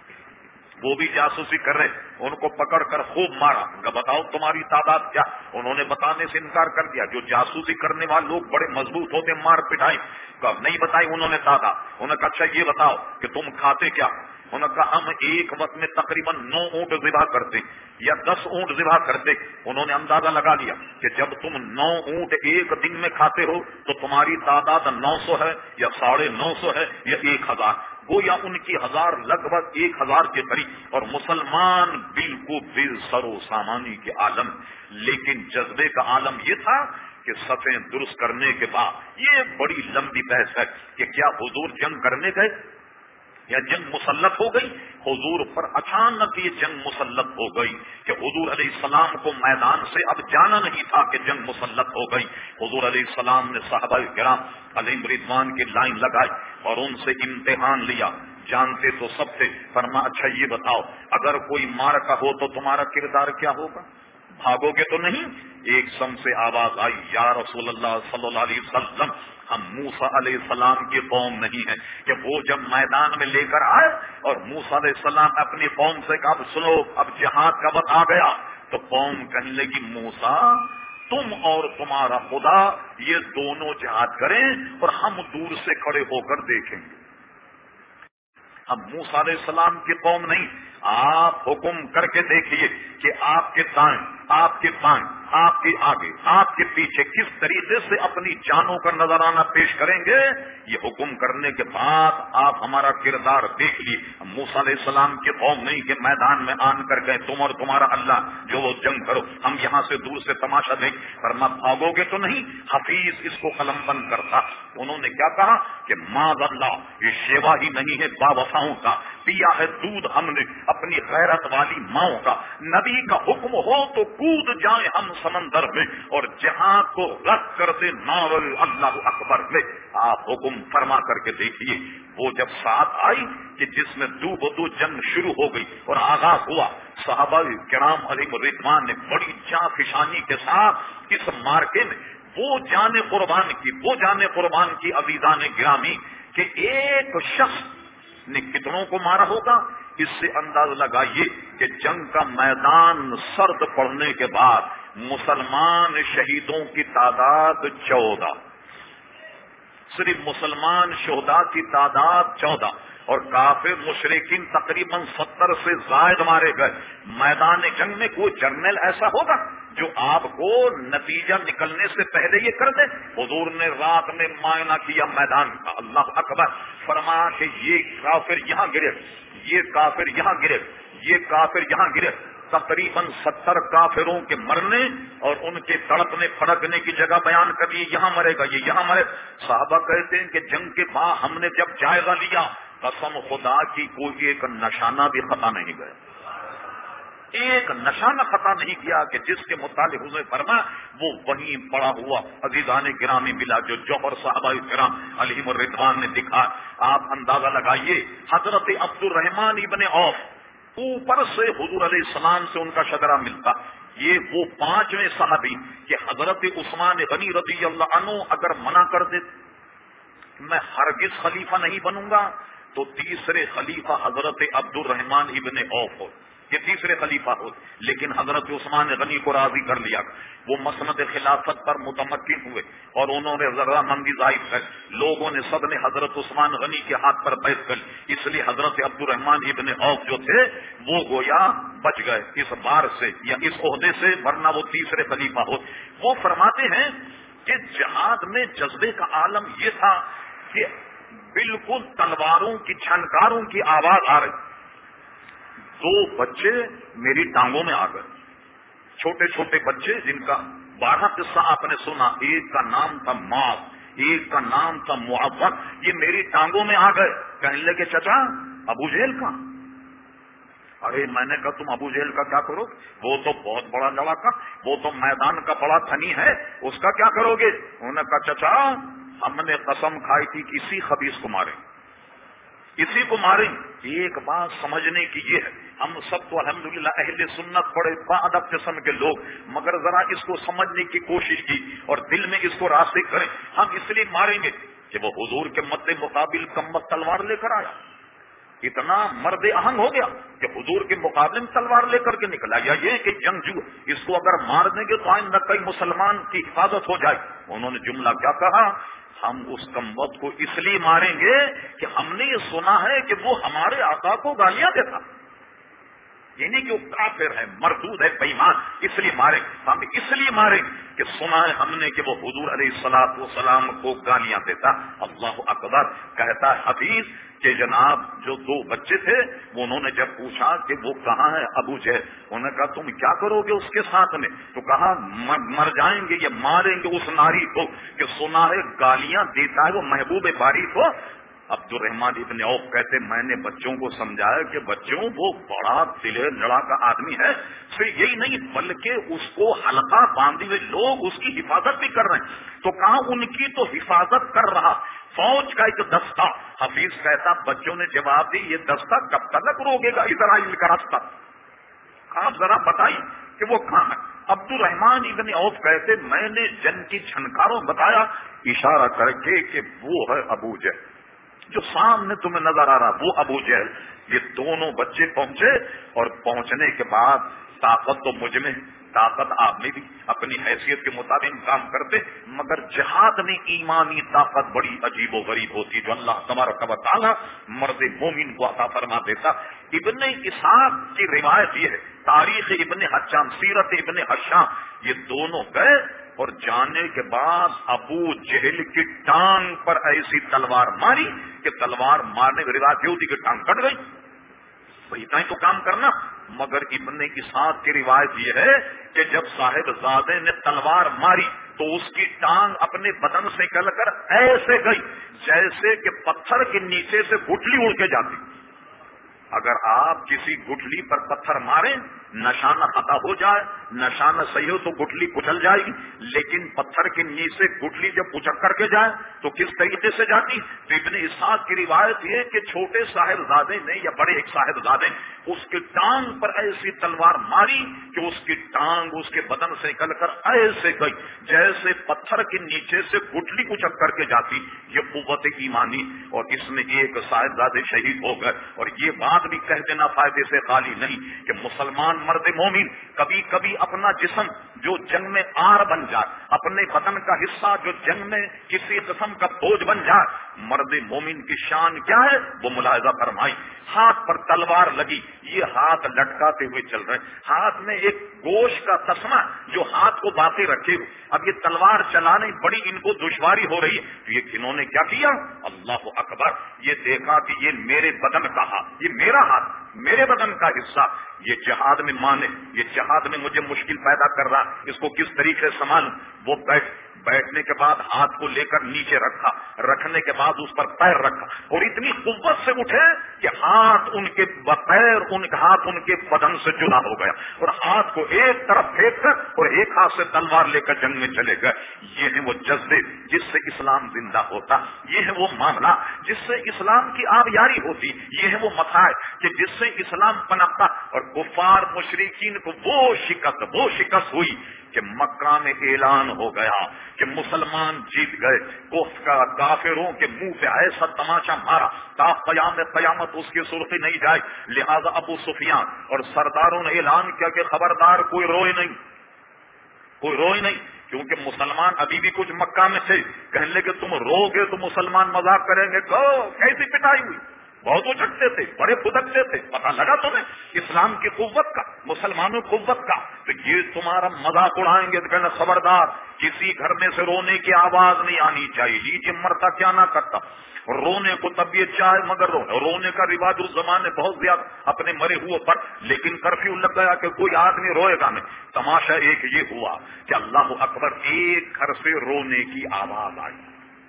وہ بھی جاسوسی کر رہے, ان کو پکڑ کر خوب مارا. بتاؤ تمہاری تعداد کیا؟ انہوں نے بتانے سے انکار کر دیا. جو جاسوسی کرنے والے لوگ بڑے مضبوط ہوتے, مار پٹائی نہیں بتائی انہوں نے تعداد. انہوں نے کہا اچھا یہ بتاؤ کہ تم کھاتے کیا؟ انہوں نے کہا ہم ایک وقت میں تقریباً نو اونٹ ذبح کرتے یا دس اونٹ ذبح کرتے. انہوں نے اندازہ لگا لیا کہ جب تم نو اونٹ ایک دن میں کھاتے ہو تو تمہاری تعداد نو سو ہے یا ساڑھے نو سو ہے یا ایک ہزار. وہ یا ان کی ہزار لگ بھگ ایک ہزار کے قریب. اور مسلمان بالکل بے سر و سامانی کے عالم, لیکن جذبے کا عالم یہ تھا کہ صفیں درست کرنے کے بعد یہ بڑی لمبی بحث ہے کہ کیا حضور جنگ کرنے گئے یا جنگ مسلط ہو گئی. حضور پر اچانک یہ جنگ مسلط ہو گئی کہ حضور علیہ السلام کو میدان سے اب جانا نہیں تھا کہ جنگ مسلط ہو گئی. حضور علیہ السلام نے صحابہ کرام علیہم رضوان کی لائن لگائی اور ان سے امتحان لیا. جانتے تو سب تھے. فرما اچھا یہ بتاؤ اگر کوئی معرکہ ہو تو تمہارا کردار کیا ہوگا؟ بھاگو گے تو نہیں؟ ایک سم سے آواز آئی یا رسول اللہ صلی اللہ علیہ وسلم, ہم موسیٰ علیہ السلام کی قوم نہیں ہیں کہ وہ جب میدان میں لے کر آئے اور موسیٰ علیہ السلام اپنی قوم سے کہا اب سنو اب جہاد کا وقت آ گیا, تو قوم کہنے لگی موسیٰ تم اور تمہارا خدا یہ دونوں جہاد کریں اور ہم دور سے کھڑے ہو کر دیکھیں گے. ہم موسیٰ علیہ السلام کی قوم نہیں. آپ حکم کر کے دیکھیے کہ آپ کے دائیں, آپ کے بائیں, آپ کے آگے, آپ کے پیچھے کس طریقے سے اپنی جانوں کا نظرانہ پیش کریں گے. یہ حکم کرنے کے بعد آپ ہمارا کردار دیکھ لیے. موسیٰ علیہ السلام کی قوم نہیں کہ میدان میں آن کر گئے تم اور تمہارا اللہ جو وہ جنگ کرو, ہم یہاں سے دور سے تماشا دیں. فرما بھاگو گے تو نہیں. حفیظ اس کو قلم بند کرتا. انہوں نے کیا کہا کہ معاذ اللہ یہ شیوا ہی نہیں ہے با وفاؤں کا, پیا ہے دودھ ہم نے اپنی غیرت والی ماؤں کا. نبی کا حکم ہو تو کود جائیں ہم سمندر میں اور جہاں کو رد کر دے نعرہ اللہ اکبر میں. آپ حکم فرما کر کے دیکھیے. وہ جب ساتھ آئی کہ جس میں دو بدو جنگ شروع ہو گئی اور آغاز ہوا, صحابہ کرام علیہم رضوان نے بڑی جاں فشانی کے ساتھ اس مارکے میں وہ جان قربان کی وہ جان قربان کی عزیزان گرامی کہ ایک شخص نے کتنوں کو مارا ہوگا. اس سے انداز لگائیے کہ جنگ کا میدان سرد پڑنے کے بعد مسلمان شہیدوں کی تعداد چودہ, صرف مسلمان شہداء کی تعداد چودہ اور کافر مشرکین تقریباً ستر سے زائد مارے گئے. میدان جنگ میں کوئی جرنیل ایسا ہوگا جو آپ کو نتیجہ نکلنے سے پہلے یہ کر دے. حضور نے رات میں معائنہ کیا میدان کا, اللہ اکبر, فرمایا کہ یہ کافر یہاں گرے, یہ کافر یہاں گرے, یہ کافر یہاں گرے. تقریباً ستر کافروں کے مرنے اور ان کے تڑپنے پھڑکنے کی جگہ بیان کر دی, یہاں مرے گا, یہ یہاں مرے. صحابہ کہتے ہیں کہ جنگ کے بعد ہم نے جب جائزہ لیا قسم خدا کی کوئی ایک نشانہ بھی خطا نہیں گیا، ایک نشانہ خطا نہیں کیا کہ جس کے متعلق حضور نے فرمایا وہ وہیں پڑا ہوا عزیزان گرامی ملا جو جوہر صحابہ کرام علیہم الرضوان نے دکھا۔ آپ اندازہ لگائیے، حضرت عبد الرحمن ابن عوف، اوپر سے حضور علیہ السلام سے ان کا شجرہ ملتا، یہ وہ پانچویں صحابی کہ حضرت عثمان غنی رضی اللہ عنہ اگر منع کر دے میں ہرگز خلیفہ نہیں بنوں گا، تو تیسرے خلیفہ حضرت عبد الرحمن ابن عوف ہو، یہ تیسرے خلیفہ ہو، لیکن حضرت عثمان غنی کو راضی کر لیا، وہ مسند خلافت پر متمکن ہوئے اور انہوں نے رضامندی ظاہر کر، لوگوں نے سب نے حضرت عثمان غنی کے ہاتھ پر بیعت کر، اس لیے حضرت عبد الرحمن ابن عوف جو تھے وہ گویا بچ گئے اس بار سے یا اس عہدے سے، ورنہ وہ تیسرے خلیفہ ہو۔ وہ فرماتے ہیں کہ جہاد میں جذبے کا عالم یہ تھا کہ بالکل تلواروں کی چھنکاروں کی آواز آ رہی، دو بچے میری ٹانگوں میں آ گئے، چھوٹے چھوٹے بچے جن کا بارہ قصہ آپ نے سنا، ایک کا نام تھا معاذ، ایک کا نام تھا معوذ، یہ میری ٹانگوں میں آ گئے۔ کہنے لگے چچا ابو جہل کا؟ ارے میں نے کہا تم ابو جہل کا کیا کرو، وہ تو بہت بڑا لڑاکا، وہ تو میدان کا بڑا دھنی ہے، اس کا کیا کرو گے؟ انہوں نے کہا چچا ہم نے قسم کھائی تھی کسی خبیث کو ماریں، اسی کو ماریں۔ ایک بات سمجھنے کی یہ ہے، ہم سب تو الحمدللہ اہل سنت بڑے باادب قسم کے لوگ، مگر ذرا اس کو سمجھنے کی کوشش کی اور دل میں اس کو راسخ کریں۔ ہم اس لیے ماریں گے کہ وہ حضور کے مد مقابل کمبخت تلوار لے کر آیا، اتنا مرد اہنگ ہو گیا کہ حضور کے مقابلے میں تلوار لے کر کے نکلا، یا یہ کہ جنگجو اس کو اگر مار دیں گے تو آئندہ کئی مسلمان کی حفاظت ہو جائے۔ انہوں نے جملہ کیا کہا، ہم اس کمبخت کو اس لیے ماریں گے کہ ہم نے یہ سنا ہے کہ وہ ہمارے آقا کو گالیاں دیتا، یعنی کہ وہ کافر ہے، مردود ہے، بے ایمان، اس لیے ماریں۔ ہم اس لیے ماریں کہ سنا ہے ہم نے کہ وہ حضور علیہ الصلوۃ والسلام کو گالیاں دیتا۔ اللہ اکبر۔ کہتا ہے حدیث کہ جناب جو دو بچے تھے وہ انہوں نے جب پوچھا کہ وہ کہاں ہے ابو جہل، انہوں نے کہا تم کیا کرو گے اس کے ساتھ میں؟ تو کہا مر جائیں گے یا ماریں گے اس ناری کو کہ سنا ہے گالیاں دیتا ہے وہ محبوب باری کو۔ عبد الرحمن ابن عوف کہتے میں نے بچوں کو سمجھایا کہ بچوں وہ بڑا دل لڑا کا آدمی ہے، پھر یہی نہیں بلکہ اس کو حلقہ باندھے ہوئے لوگ اس کی حفاظت بھی کر رہے ہیں، تو کہاں ان کی تو حفاظت کر رہا فوج کا ایک دستہ۔ حفیظ کہتا بچوں نے جواب دی یہ دستہ کب تک روکے گا اسرائیل کا راستہ، آپ ذرا بتائیے کہ وہ کہاں ہے۔ عبد الرحمن ابن عوف کہتے میں نے جن کی چھنکاروں بتایا اشارہ کر کے کہ وہ ہے ابو جہل، جو سامنے تمہیں نظر آ رہا وہ ابو جہل۔ یہ دونوں بچے پہنچے اور پہنچنے کے بعد طاقت تو مجھ میں، طاقت آپ میں بھی اپنی حیثیت کے مطابق کام کرتے، مگر جہاد میں ایمانی طاقت بڑی عجیب و غریب ہوتی جو اللہ تبارک و تعالی مرد مومن کو عطا فرما دیتا۔ ابن اسحاق کی روایت یہ ہے، تاریخ ابن حشام، سیرت ابن حشام، یہ دونوں گئے اور جانے کے بعد ابو جہل کی ٹانگ پر ایسی تلوار ماری کہ تلوار مارنے کی روایت یہ ہوتی کہ ٹانگ کٹ گئی، اتنا ہی تو کام کرنا۔ مگر ابن اسحاق کی روایت یہ ہے کہ جب صاحب زادے نے تلوار ماری تو اس کی ٹانگ اپنے بدن سے نکل کر ایسے گئی جیسے کہ پتھر کے نیچے سے گٹھلی اڑ کے جاتی۔ اگر آپ کسی گٹھلی پر پتھر ماریں، نشانہ خطا ہو جائے، نشانہ صحیح ہو تو گٹھلی کچل جائے گی، لیکن پتھر کے نیچے گٹھلی جب اچک کر کے جائے تو کس طریقے سے جاتی؟ تو ابن اسحاق کی روایت یہ کہ چھوٹے صاحبزادے نے یا بڑے ایک صاحبزادے اس کی ٹانگ پر ایسی تلوار ماری کہ اس کی ٹانگ اس کے بدن سے نکل کر ایسے گئی جیسے پتھر کے نیچے سے گٹھلی اچک کر کے جاتی۔ یہ قوت ایمانی، اور اس میں ایک صاحبزادے شہید ہو گئے۔ اور یہ بات بھی کہہ دینا فائدے سے خالی نہیں کہ مسلمان مرد مومن کبھی کبھی اپنا جسم جو جنگ میں آر بن جائے، اپنے بدن کا حصہ جو جنگ میں کسی قسم کا بوجھ بن جائے، مرد مومن کی شان کیا ہے وہ ملاحظہ فرمائی۔ ہاتھ پر تلوار لگی، یہ ہاتھ لٹکاتے ہوئے چل رہے، ہاتھ میں ایک گوشت کا تسمہ جو ہاتھ کو باقی رکھے ہوئے، اب یہ تلوار چلانے بڑی ان کو دشواری ہو رہی ہے، تو یہ انہوں نے کیا کیا؟ اللہ اکبر، یہ دیکھا کہ یہ میرے بدن کا ہاتھ، یہ میرا ہاتھ، میرے بدن کا حصہ، یہ جہاد میں مانے، یہ جہاد میں مجھے مشکل پیدا کر رہا، اس کو کس طریقے سے سنبھالوں. وہ بیٹھ بیٹھنے کے بعد ہاتھ کو لے کر نیچے رکھا, رکھنے کے بعد اس پر پیر رکھا اور اتنی قوت سے اٹھے کہ ہاتھ ان کے پیر ان کے ہاتھ ان کے بدن سے جدا ہو گیا اور ہاتھ کو ایک طرف پھینک کر اور ایک ہاتھ سے تلوار لے کر جنگ میں چلے گئے. یہ ہے وہ جذبے جس سے اسلام زندہ ہوتا, یہ ہے وہ معاملہ جس سے اسلام کی آبیاری ہوتی, یہ ہے وہ مسائل کہ جس سے اسلام پنپتا. اور کفار مشرکین کو وہ شکست وہ شکست ہوئی کہ مکہ میں اعلان ہو گیا کہ مسلمان جیت گئے. کافروں کے منہ پہ ایسا تماشا مارا تا قیام قیامت اس کی سرخی نہیں جائے. لہذا ابو سفیان اور سرداروں نے اعلان کیا کہ خبردار کوئی روئے نہیں, کوئی روئے نہیں, کیونکہ مسلمان ابھی بھی کچھ مکہ میں تھے. کہنے لگے تم رو گے تو مسلمان مذاق کریں گے. کہو کیسی پٹائی ہوئی, بہت اچھٹتے تھے, بڑے پھدکتے تھے. پتہ لگا تمہیں اسلام کی قوت کا, مسلمانوں کی قوت کا, تو یہ تمہارا مذاق اڑائیں گے تو کہنا خبردار کسی گھر میں سے رونے کی آواز نہیں آنی چاہیے. یہ مرتا کیا نہ کرتا, رونے کو طبیعت چاہے مگر رو. رونے کا رواج اس زمانے بہت زیادہ اپنے مرے ہوئے پر, لیکن کرفیو لگ گیا کہ کوئی آدمی روئے گا نہیں. تماشا ایک یہ ہوا کہ اللہ اکبر ایک گھر سے رونے کی آواز آئی.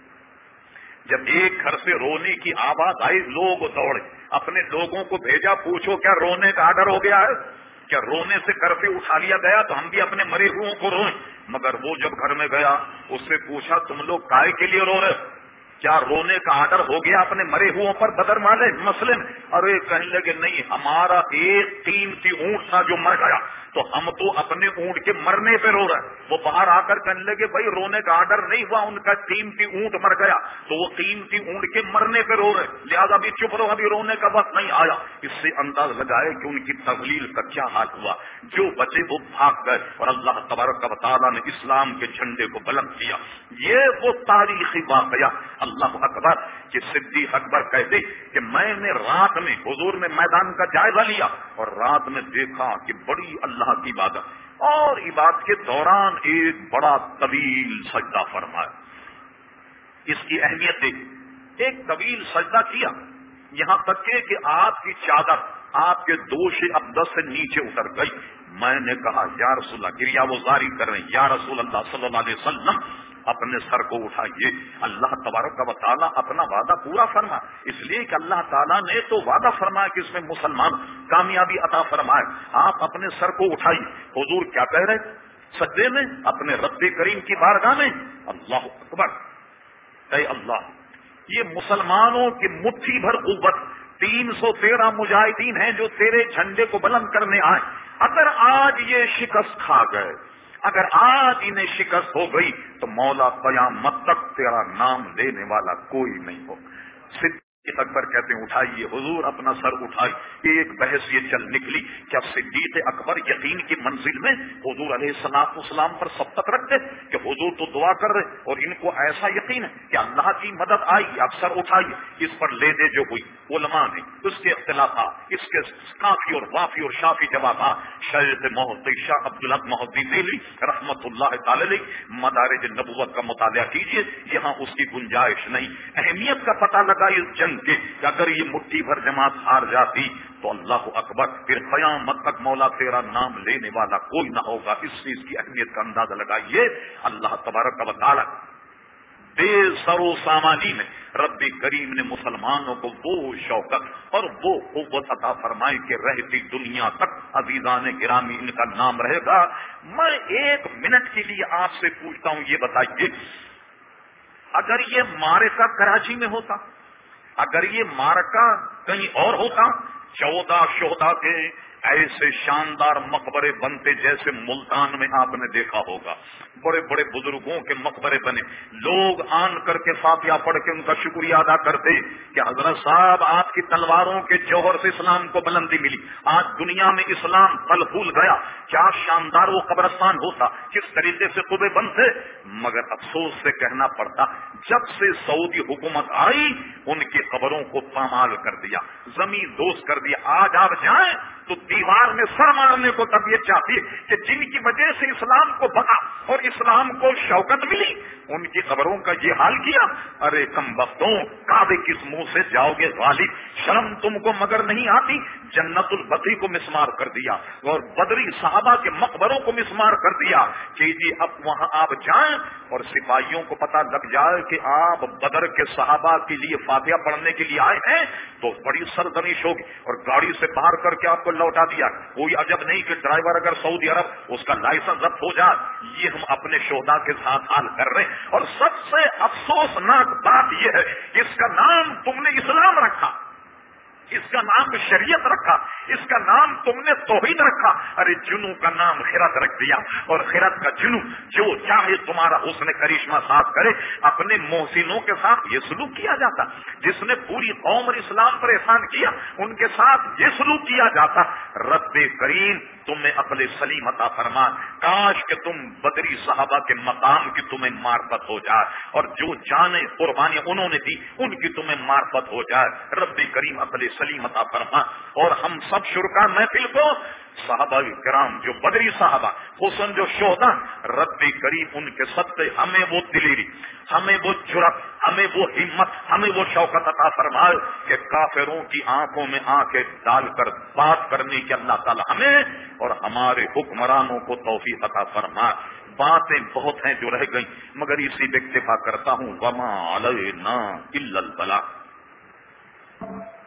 جب ایک گھر سے رونے کی آواز آئی لوگ دوڑے, اپنے لوگوں کو بھیجا, پوچھو کیا رونے کا آڈر ہو گیا ہے, کیا رونے سے گھر پہ اٹھا لیا گیا تو ہم بھی اپنے مرے ہوئوں کو روئیں. مگر وہ جب گھر میں گیا اس سے پوچھا تم لوگ کائے کے لیے رو رہے, کیا رونے کا آڈر ہو گیا اپنے مرے ہوئوں پر بدر والے مسئلے میں؟ ارے کہنے لگے نہیں, ہمارا ایک قیمتی اونٹ تھا جو مر گیا تو ہم تو اپنے اونٹ کے مرنے پہ رو رہے. وہ باہر آ کر کہنے لگے بھائی رونے کا آڈر نہیں ہوا, ان کا قیمتی اونٹ مر گیا تو وہ قیمتی اونٹ کے مرنے پہ رو رہے, لہذا بھی چپ رہو, ابھی رونے کا وقت نہیں آیا. اس سے انداز لگائے کہ ان کی تغلیل کا کیا حال ہوا. جو بچے وہ بھاگ گئے اور اللہ تبارک و تعالیٰ نے اسلام کے جھنڈے کو بلند کیا. یہ وہ تاریخی واقعہ اللہ اکبر کہ صدیق اکبر کہتے کہ میں نے رات میں حضور نے میدان کا جائزہ لیا اور رات میں دیکھا کہ بڑی اللہ کی عبادت, اور عبادت کے دوران ایک بڑا طویل سجدہ فرمایا. اس کی اہمیت دیکھ, ایک طویل سجدہ کیا یہاں تک کہ آپ کی چادر آپ کے دوش اقدس سے نیچے اتر گئی. میں نے کہا یا رسول اللہ, گریا وہ زاری کر رہے ہیں, یا رسول اللہ صلی اللہ علیہ وسلم اپنے سر کو اٹھائیے. اللہ تبارک و تعالیٰ اپنا وعدہ پورا فرما, اس لیے کہ اللہ تعالیٰ نے تو وعدہ فرمایا کہ اس میں مسلمان کامیابی عطا فرمائے. آپ اپنے سر کو اٹھائیے. حضور کیا کہہ رہے سجدے میں اپنے رب کریم کی بارگاہ میں؟ اللہ اکبر, اے اللہ یہ مسلمانوں کی مٹھی بھر قوت, تین سو تیرہ مجاہدین ہیں جو تیرے جھنڈے کو بلند کرنے آئے. اگر آج یہ شکست کھا گئے, اگر آج انہیں شکست ہو گئی تو مولا قیامت تک تیرا نام لینے والا کوئی نہیں ہو. صدیق اکبر کہتے ہیں اٹھائیے. حضور اپنا سر اٹھائی. ایک بحث یہ چل نکلی کہ اب صدیق اکبر یقین کی منزل میں حضور علیہ الصلوۃ والسلام پر سب تک رکھتے کہ حضور تو دعا کر رہے اور ان کو ایسا یقین ہے کہ اللہ کی مدد آئی. اب سر اٹھائیے. اس پر لے دے جو ہوئی علماء نے اس کے اختلافات, اس کے کافی اور وافی اور شافی جوابات شیخ محدث شاہ عبدالحق محدثی دہلوی رحمت اللہ تعالی علیہ مدارج نبوت کا مطالعہ کیجیے, یہاں اس کی گنجائش نہیں. اہمیت کا پتہ لگا اس جنگ کے کہ اگر یہ مٹھی بھر جماعت ہار جاتی تو اللہ اکبر پھر قیامت تک مولا تیرا نام لینے والا کوئی نہ ہوگا. اس چیز کی اہمیت کا اندازہ لگائیے. اللہ تبارک و تعالی بے سر و سامانی میں رب کریم نے مسلمانوں کو وہ شوکت اور وہ قوت عطا فرمائے کہ رہتی دنیا تک عزیزان گرامی ان کا نام رہے گا. میں ایک منٹ کے لیے آپ سے پوچھتا ہوں, یہ بتائیے اگر یہ معرکہ کراچی میں ہوتا, اگر یہ معرکہ کہیں اور ہوتا, چودہ شہداء کے ایسے شاندار مقبرے بنتے جیسے ملتان میں آپ نے دیکھا ہوگا. بڑے بڑے بزرگوں کے مقبرے بنے, لوگ آن کر کے فاتحہ پڑھ کے ان کا شکریہ ادا کرتے کہ حضرت صاحب آپ کی تلواروں کے جوہر سے اسلام کو بلندی ملی, آج دنیا میں اسلام پھل پھول گیا. کیا شاندار وہ قبرستان ہوتا, کس طریقے سے قبے بنتے. مگر افسوس سے کہنا پڑتا جب سے سعودی حکومت آئی ان کی قبروں کو پامال کر دیا, زمین دوز کر دیا. آج آپ جائیں تو دیوار میں سر مارنے کو طبیعت چاہتی ہے کہ جن کی وجہ سے اسلام کو بقا اور اسلام کو شوکت ملی ان کی قبروں کا یہ حال کیا. ارے کم بختوں، کعبے کس منہ سے جاؤ گے غالب؟ شرم تم کو مگر نہیں آتی؟ جنت البقیع کو مسمار کر دیا اور بدری صحابہ کے مقبروں کو مسمار کر دیا کہ جی اب وہاں آپ جائیں اور سپاہیوں کو پتہ لگ جائے کہ آپ بدر کے صحابہ کے لیے فاتحہ پڑھنے کے لیے آئے ہیں تو بڑی سرزنش ہوگی اور گاڑی سے باہر کر کے آپ کو لوٹا دیا. کوئی عجب نہیں کہ ڈرائیور اگر سعودی عرب اس کا لائسنس ضبط ہو جائے. یہ ہم اپنے شہداء کے ساتھ حال کر رہے ہیں. اور سب سے افسوسناک بات یہ ہے کہ اس کا نام تم نے اسلام رکھا، اس کا نام شریعت رکھا، اس کا نام تم نے توحید رکھا. ارے جنو کا نام خرد رکھ دیا اور خرد کا جنو جو چاہے تمہارا حسن کرشمہ صاف کرے. اپنے محسنوں کے ساتھ یہ سلوک کیا جاتا، جس نے پوری قوم اور اسلام پر احسان کیا ان کے ساتھ یہ سلوک کیا جاتا. رب کریم تمہیں عقل سلیم عطا فرما. کاش کہ تم بدری صحابہ کے مقام کی تمہیں معرفت ہو جائے اور جو جانیں قربانیاں انہوں نے دی ان کی تمہیں معرفت ہو جائے. رب کریم عقل سلیم عطا فرما. اور ہم سب شرکا محفل کو صحابہ کرام جو بدری صحابہ حسن جو شہداء، رب کریم ان کے صدقے ہمیں وہ دلیری، ہمیں وہ جرأت، ہمیں وہ ہمت، ہمیں وہ شوکت عطا فرمائے کہ کافروں کی آنکھوں میں آنکھیں ڈال کر بات کرنے کی اللہ تعالی ہمیں اور ہمارے حکمرانوں کو توفیق عطا فرمائے. باتیں بہت ہیں جو رہ گئیں مگر اسی پہ اکتفا کرتا ہوں. وما علینا الا البلاغ.